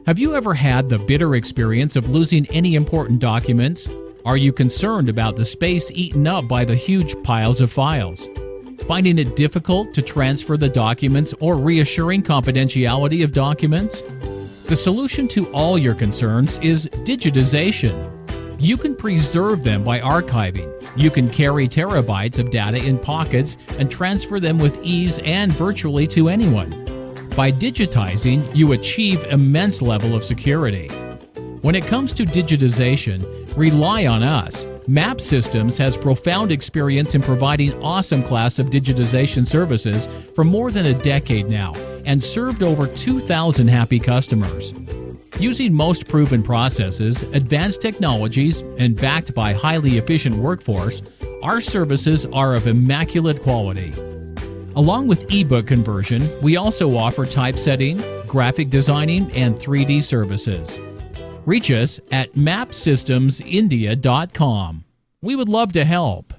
Have you ever had the bitter experience of losing any important documents? Are you concerned about the space eaten up by the huge piles of files? Finding it difficult to transfer the documents or reassuring confidentiality of documents? The solution to all your concerns is digitization. You can preserve them by archiving. You can carry terabytes of data in pockets and transfer them with ease and virtually to anyone. By digitizing, you achieve immense level of security. When it comes to digitization, rely on us. Map Systems has profound experience in providing awesome class of digitization services for more than a decade now and served over 2,000 happy customers. Using most proven processes, advanced technologies, and backed by highly efficient workforce, our services are of immaculate quality. Along with ebook conversion, we also offer typesetting, graphic designing, and 3D services. Reach us at mapsystemsindia.com. We would love to help.